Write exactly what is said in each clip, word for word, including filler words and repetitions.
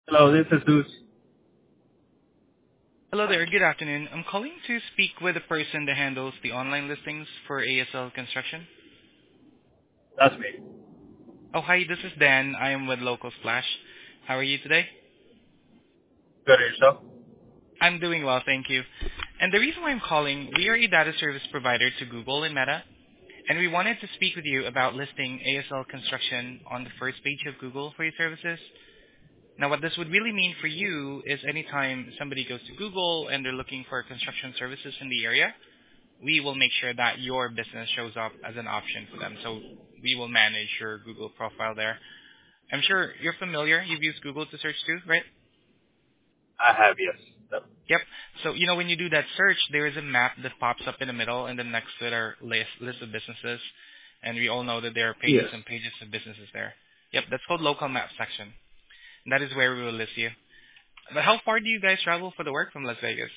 Hello, this is Zeus. Hello there. Good afternoon. I'm calling to speak with the person that handles the online listings for A S L Construction. That's me. Oh, hi. This is Dan. I am with Local Splash. How are you today? Good at yourself? I'm doing well, thank you. And the reason why I'm calling, we are a data service provider to Google and Meta, and we wanted to speak with you about listing A S L Construction on the first page of Google for your services. Now, what this would really mean for you is anytime somebody goes to Google and they're looking for construction services in the area, we will make sure that your business shows up as an option for them. So we will manage your Google profile there. I'm sure you're familiar. You've used Google to search too, right? I have, yes. Yep. Yep. So, you know, when you do that search, there is a map that pops up in the middle, and then next to it are list, list of businesses. And we all know that there are pages Yes. and pages of businesses there. Yep, that's called local map section. And that is where we will list you. But how far do you guys travel for the work from Las Vegas?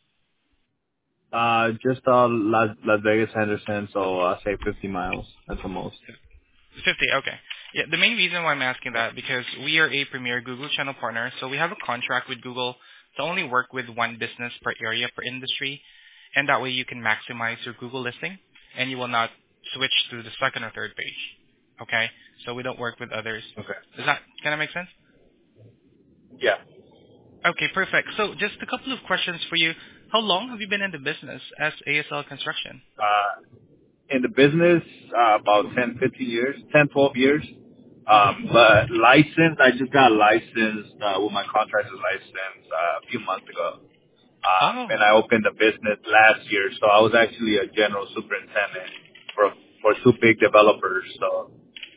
Uh, just uh, Las, Las Vegas, Henderson, so uh, say fifty miles at the most. fifty, okay. Yeah, the main reason why I'm asking that, because we are a premier Google channel partner, so we have a contract with Google to only work with one business per area, per industry, and that way you can maximize your Google listing, and you will not switch to the second or third page, okay? So we don't work with others. Okay. Does that kind of make sense? Yeah. Okay, perfect. So just a couple of questions for you. How long have you been in the business as A S L Construction? Uh, in the business, uh, about ten, fifteen years, ten, twelve years. Mm-hmm. Um, but licensed, I just got licensed uh, with my contractor's license uh, a few months ago. Um, Oh. and I opened a business last year, so I was actually a general superintendent for for two big developers. So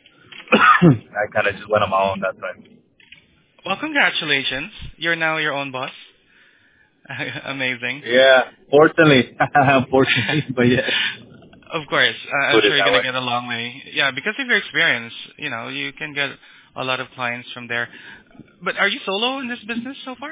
I kind of just went on my own that time. Well, congratulations. You're now your own boss. Amazing. Yeah, fortunately, unfortunately, but yeah, Of course, uh, I'm put it sure you're that gonna way. get a long way. Yeah, because of your experience, you know, you can get a lot of clients from there. But are you solo in this business so far?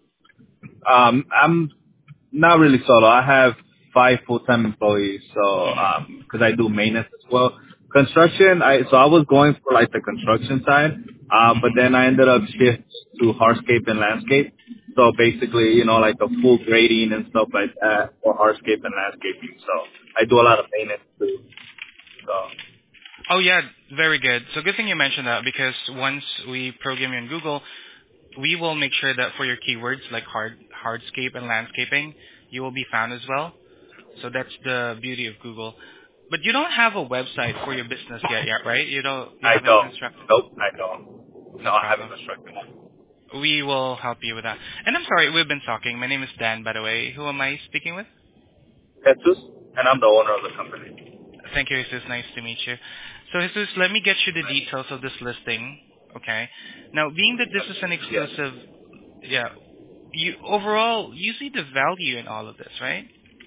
Um, I'm not really solo. I have five full-time employees, so Mm. um 'cause I do maintenance as well. Construction, I so I was going for like the construction side, uh, but Mm-hmm. then I ended up shift to hardscape and landscape. So basically, you know, like the full grading and stuff like that for hardscape and landscaping. So I do a lot of maintenance too. So Oh yeah, very good. So good thing you mentioned that, because once we program you in Google, we will make sure that for your keywords like hard hardscape and landscaping, you will be found as well. So that's the beauty of Google. But you don't have a website for your business yet, yet, right? You don't. You I haven't don't. constructed. Nope, I don't. No, No I haven't problem. constructed. We will help you with that. And I'm sorry, we've been talking. My name is Dan, by the way. Who am I speaking with? Jesus, and I'm the owner of the company. Thank you, Jesus. Nice to meet you. So, Jesus, let me get you the details of this listing. Okay. Now, being that this is an Yes. exclusive, yeah, you overall you see the value in all of this, right?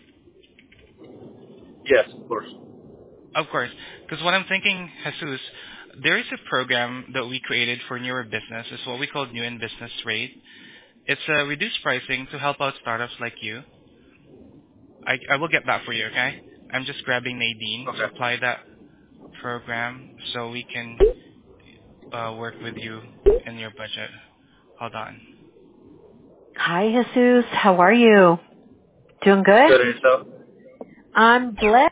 Yes, of course. Of course, because what I'm thinking, Jesus, there is a program that we created for newer business. It's what we call New in Business Rate. It's a reduced pricing to help out startups like you. I, I will get that for you, okay? I'm just grabbing Nadine to Okay. apply that program so we can uh, work with you in your budget. Hold on. Hi, Jesus. How are you? Doing good? Good and yourself? I'm blessed.